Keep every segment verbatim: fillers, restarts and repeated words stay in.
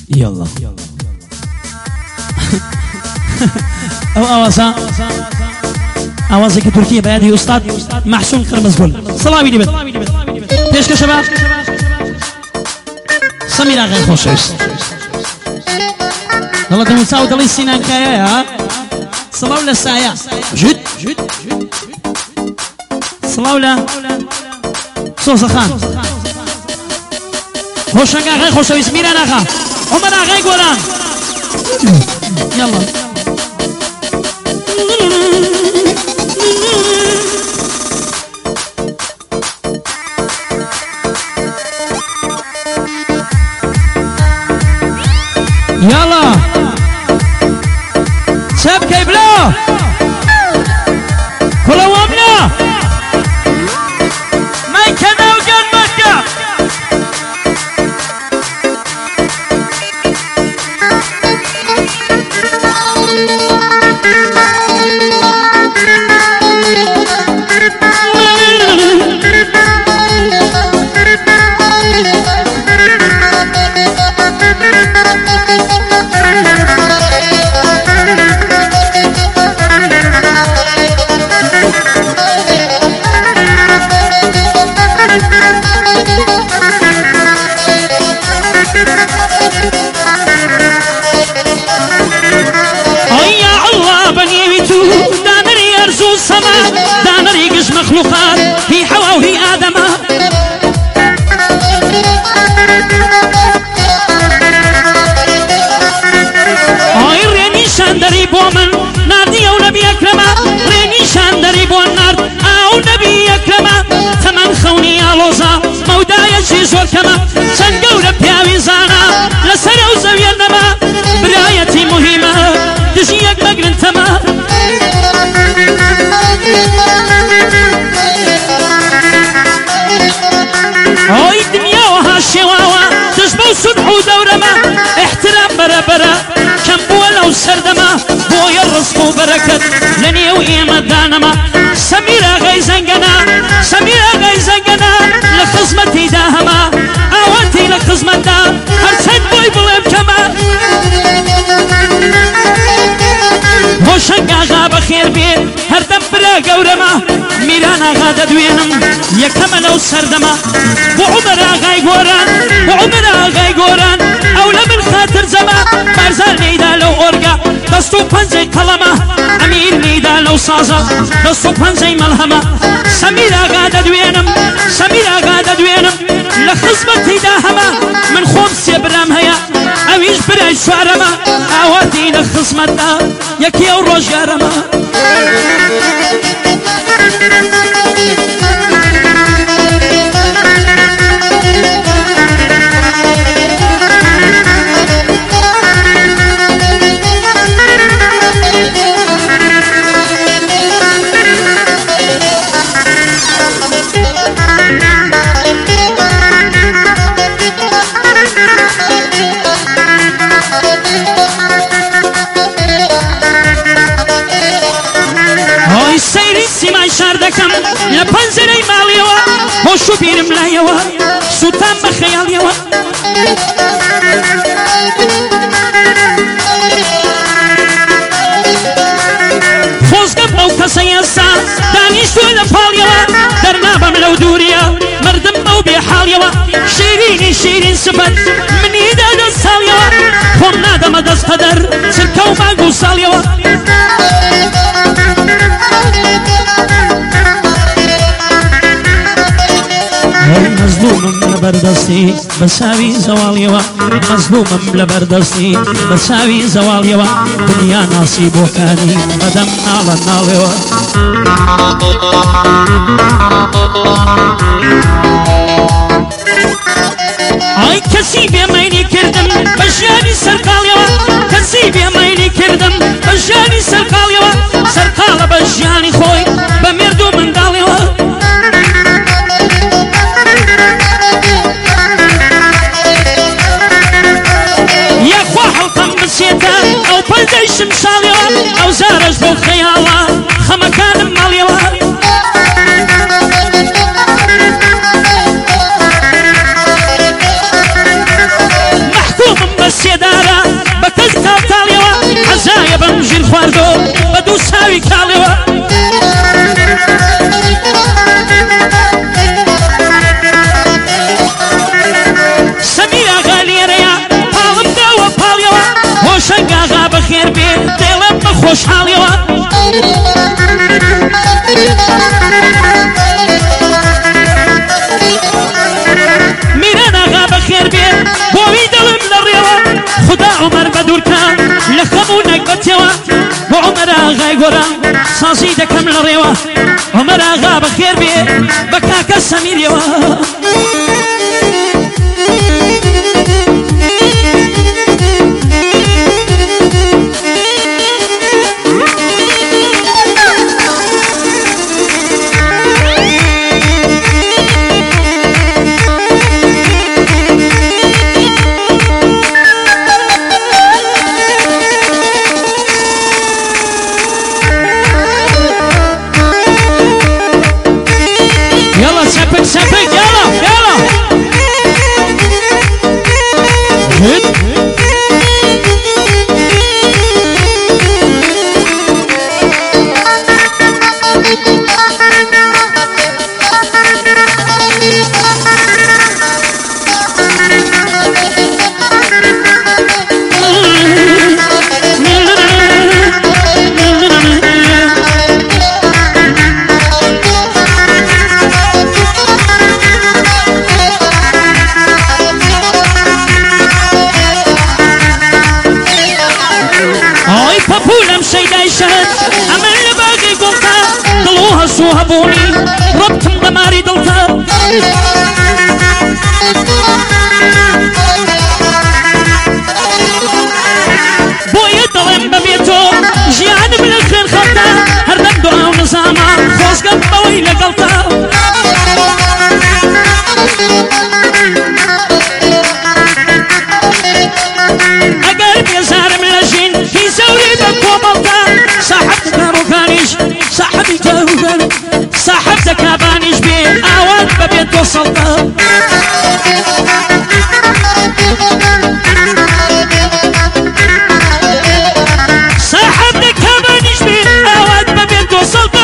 يلا او اوازا اوازك تركيا بيدي استاذ محسون قرمزگل سلامی دیبد پیش که شباب سميرة غير خوشويست والله دمو تساو دلي سينان كايا ها صلاو للسايا جد صلاو لا صوصة خان خوشنگا غير خوشويست ميران آخا عمر غير قولان يلا يلا شاب كيبلا كل وامنا ما كان وجان مكة مخلوقات هي حواء وهي آدم هاي ريني شاندري بومن نادي أو نبي أكرم ريني شاندري بون نار أو نبي أكرم ثمن خوني علوزا مودا يشي زور كما سنقول بياوي زانا لسر وزويا النما برايتي مهمة تجيك مقرن تما هاي الدنيا وهالشواوة تشبه صلح ودورما احترام برا برا كم بولا وسردما بويا الرزق وبركة لني وإيمة دانما سميرة غي زنقنا سميرة غي زنقنا لخزمتي داهما اوانتي لخزمة دا هرسن بوي بلم كما هوشنگا غاب خير بيت هردم برا قورما ميرانا غادا دوينم يكما لو سردما وعمر آغاي قوران وعمر آغاي قوران أولا من خاطر زما بارزال نيدا لو أورقا دستو پنزي قلما أمير نيدا لو سازا دستو پنزي ملهما سمير آغادا دوينم سمير آغادا دوينم لخزمتي داهما من خمس يبرام هيا أويش براي شوارما أواتي لخزمتا يكي أو رجارما شاردكم لبنزري ماليوا هوشو بيرم لايوا سوتان بخياليوا فوزقب او كسيسا دانيشتو لفاليوا درنابم لو دوريا مردم او بحاليوا شيريني شيرين سبت من ايدا دستاليوا هم نادم دست قدر سلكو ماقو ساليوا مظلوم لبردستي بساوي زواليوا مظلوم لبردستي بساوي زواليوا دنيا نصيب وكاني مدام نالا ناليوا اي كسي بيميني كردم بجاني سرقاليوا كسي بيميني كردم بجاني سرقاليوا سرقال بجاني خوي بمردو من داليوا او بلدي شمساليوا او زارج بو خيالا خمكان ماليوا گۆرە سازی دەکەم لە ڕێوە عومەر ئاغا بەخێر بێ بە کاکە سەمیرەوە هەبوونی ڕەبتم بەماری دڵتە بۆیە دەڵێم بەبێ تۆ ژیانم لە خوێن خەڵتە هەردەم دوعاو نزامە خۆزگەم بەوەی لەگەڵتە ئەگەر بێزارم لە ژین هی زەوری بە کۆمەڵتە ساحەب کارۆکانیش ساحەبی جاروگەن صاحب دەکابانیش بێ ئاوات بەبێت تۆ سەڵتە صاحب دەکابانیش بێ ئاوات بەبێت تۆ سەڵتە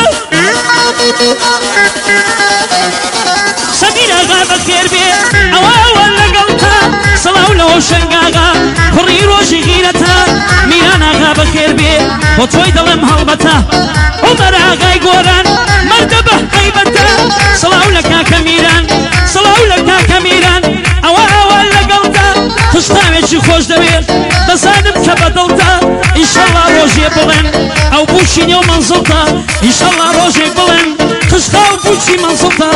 سەمیر ئاغا بەخێر بێ ئەواوە لەگەڵتە سەڵاو لەوە شەنگاغا کوڕی ڕۆژی غیرەتە میران ئاغا بەخێر بێ بۆ تۆی دەڵێم هەڵبەتە عومەر ئاغای گۆران مەردەبە هەیبەتە سڵاو لە کاکە میران سڵاو لە کاکە میران ئەوە ئەوە لەگەڵتە تشتاوێکی خۆش دەوێت دەزانم کە بەدڵتە ئینشەڵڵا ڕۆژێ بڵێن ئەو بوشی نێو مەنزڵتە ئینشەڵڵا ڕۆژێک بڵێن تشتا و بوشی مەنزڵتە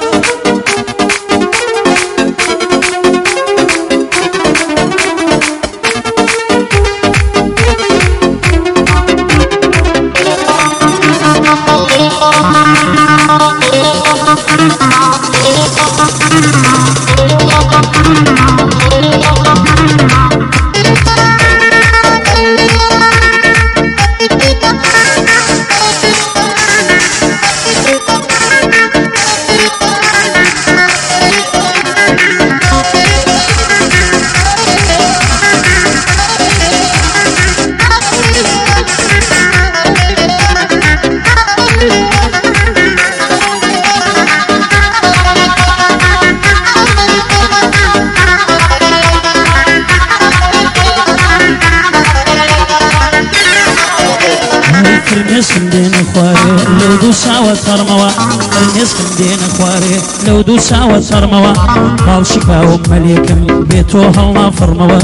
لو دو ساوە سەرمەوە نێزم دێنە خوارێ لەو دوو ساوە سەرمەوە باڵشکاوم مەلێکم بێ تۆ هەڵنا فڕمەوە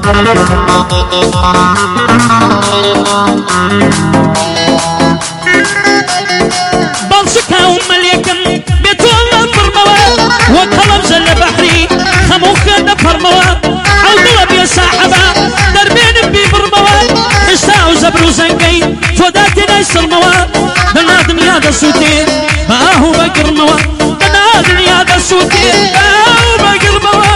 باڵشکاوم مەلێکم بێ تۆ هەڵنا فڕمەوە وەک هەڵەبزە لە بەحری هەموو خوێن دەپەڕمەوە ئەو دڵە بێ ساحەبە دەربێنم بیبڕمەوە هێشتا ئەو زەبر و زەنگەی تۆدا تێنای سڵمەوە بەنا دنیا دەسووتێ بە ئاهو بەگرمەوە بەنا دنیا دەسووتێ بە ئاهو بەگرمەوە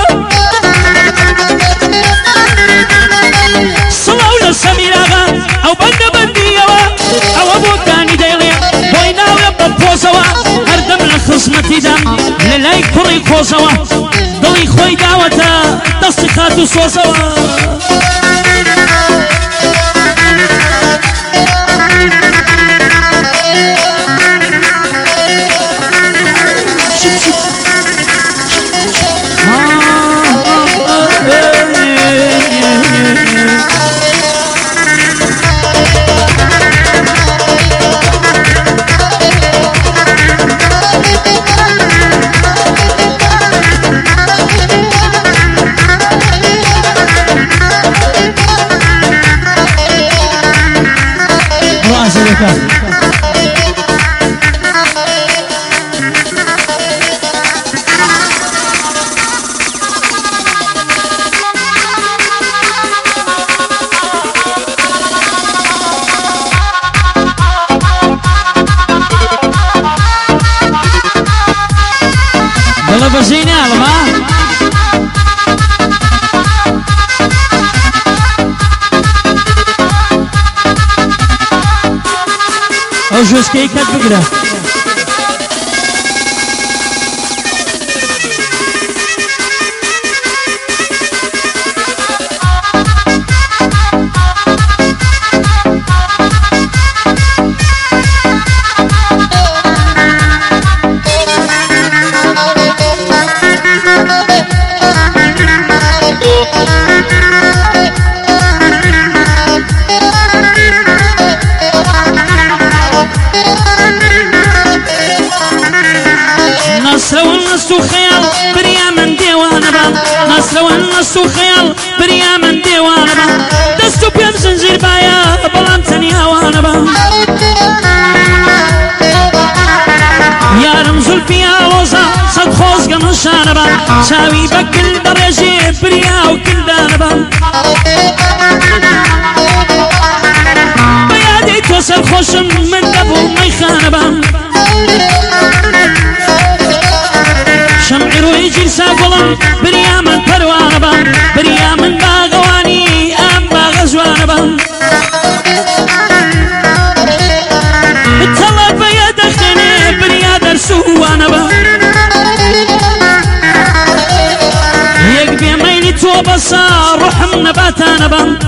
سڵاو لە سەمیر ئاغا ئەو بەندە بەندیەوە ئەوە بۆکانی دەیڵێ بۆی ناوێ بە پۆزەوە هەردەم لە خزمەتیدام لە لای کوڕی کۆزەوە دڵی خۆی داوەتە دەستی خات و سۆزەوە بکە دڵە بەژەی ناڵم ها ئەو ژۆسکەی کەت بگرە نص وخيال بريا من ديوانا با دستو بيم زنجير بايا بلام تني هوانا با يا رمز البيا روزا صد خوز قمشانا با شاوي بكل بريجي بريا وكل دانا با بيادي توصل خوشم من دبو ميخانا با شمعي روي جلسا قلم بريا من پروانا با بريا من باغواني ام باغزوانا با اتلا بيا دخني بريا درسوانا با يك بيميني تو بصا روحم نباتانا با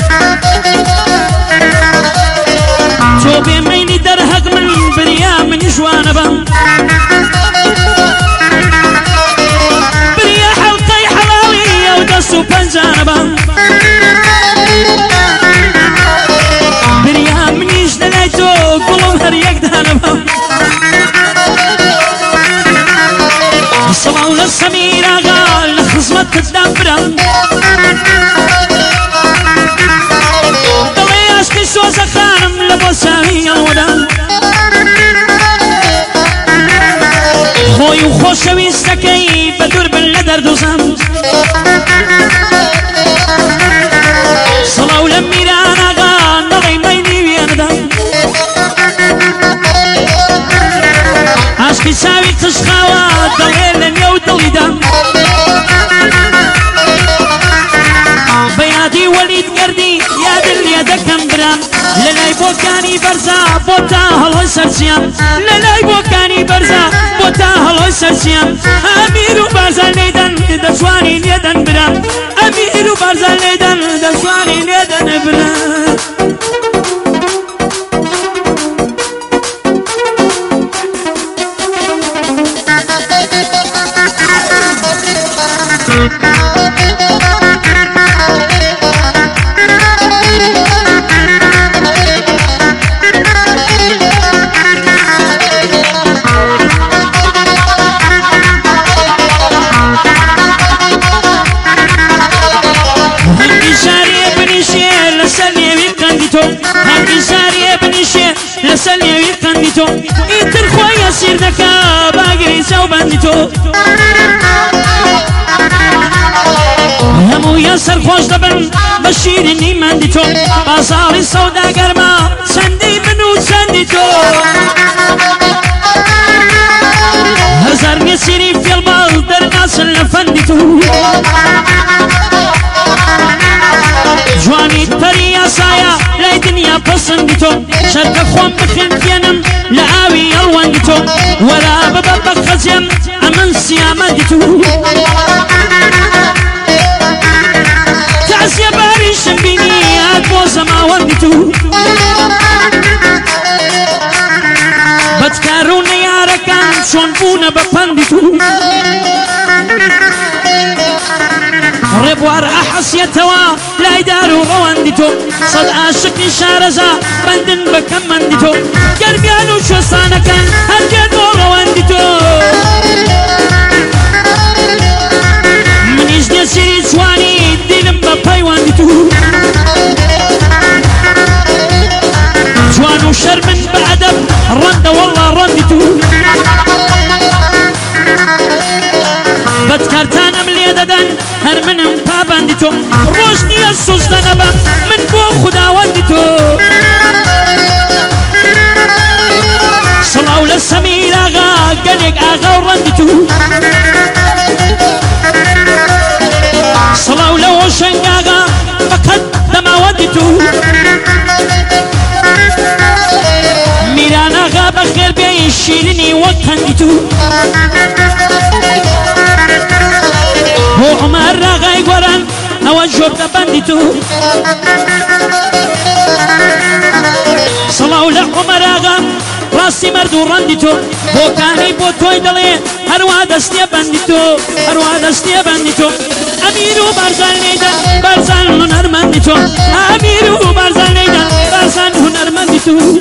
تو بيميني درهق من بريا من جوانا با سوبنجانبا بريا منيش دليتو قلوم هر يك دانبا الصبا ولا السميرة قال لخصمت تدبرا دلي عشقي سوزا خانم لبوساوي الودا خوي وخوشوي استكي بدور باللدر دوزام صلاة لميرانا غان نغي ميني وياندا عشقي ساوي تشخاوات دليل لن يودلي دام بيادي وليد قردي يا دل يا دكم برام للاي بوكاني برزا بوتا هلوي سرسيام للاي بوكاني برزا بوتا هلوي سرسيام أميرو برزا ليدن دسواني ليدن برام أميرو برزا ليدن دسواني ليدن برام لسلي ويقندتو إنتر خويا سير دكا باقري سو بندتو همو ياسر خوش دبن بشير اني مندتو بازار السودا قرما سندي منو سندتو هزار يسيري في البال در ناس لفندتو جواني تريا سايا لا دنيا بسندتو شرك خوان بخل فينم لعاوي الواندتو ولا ببابا خزيم امن سيامدتو تعزي باريش بيني ادبوز ما واندتو بتكارون يا ركان شون بونا بفندتو ربوار أحس يتوا لا يدارو غواندتو صد عاشقني شارزا بندن بكم مندتو قلبيانو شو صانا كان هرجدو غواندتو من يجدي سيري سواني دينم بباي واندتو جوانو شرب هر منم پابندی تو روش نیه سوزدنبا من بو خداوندی تو صلاو لسمیر آغا گلگ آغا و رندی تو صلاو لوشنگ آغا فقط دماوندی تو میران آغا بخیر بیای شیرینی وقتندی تو هو عمر آغای گوران او جرد بندی تو صلاو لعمر آغا راسی مردو رندی تو بو کانی بو توی دلی هروا دستی بندی تو هروا دستی بندی تو امیرو برزن نیدن برزن هنرمندی تو امیرو برزن نیدن برزن هنرمندی تو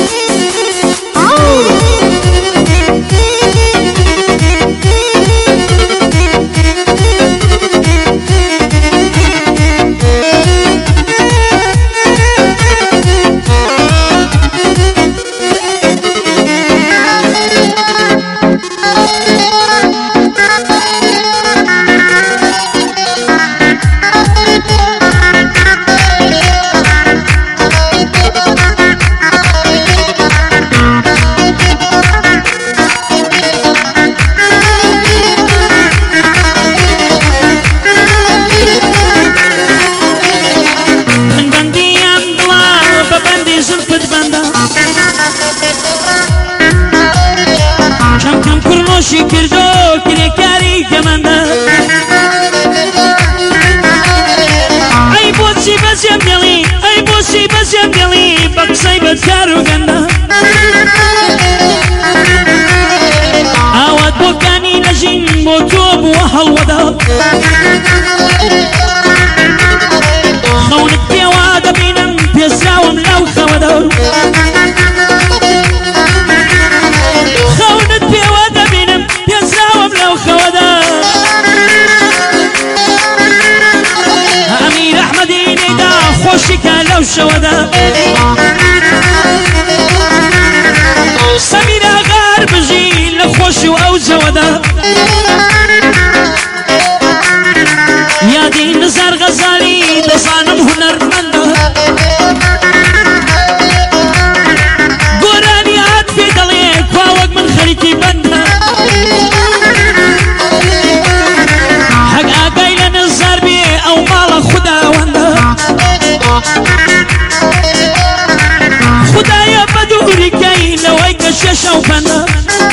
کردو کرکاری کمنده ای بوسی بسیم دلی ای بوسی بسیم دلی بقصی بدکارو گنده آواد بوکانی نجین بو تو بو حلوده خونت بیواده بینم پیساوم لو خوده خونت بیواده بینم پیساوم لو خوده امیر احمدی نیدا خوشی که لو شوده سمیر غار بجی لخوش و او زوده یادی نزار غزالی دزانم هنرمنده گورانی هات فی دلی کواوگ من خریتی بنده حق آقای لنزار بی او مال خداونده خدایا بدوری کهی لوی کشش او بنده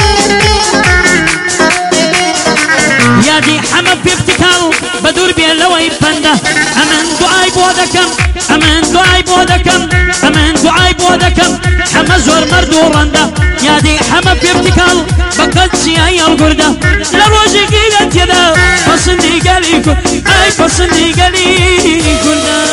یادی حمد فی ابتکال بدور بی لوی بنده امان دعای بودکم امان دعای بودکم امان دعای بودکم حمد زور مردو رنده یادی حمد فی ابتکال بقد سیای الگرده لروجی گیرت یده پسندی گلی کن ای پسندی گلی کنده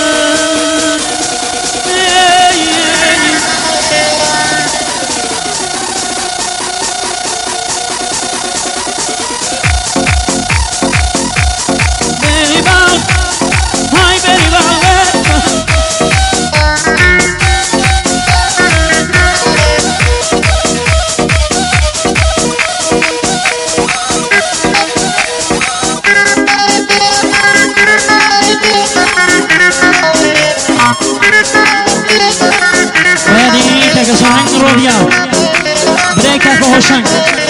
Rodya, break up a hoşan.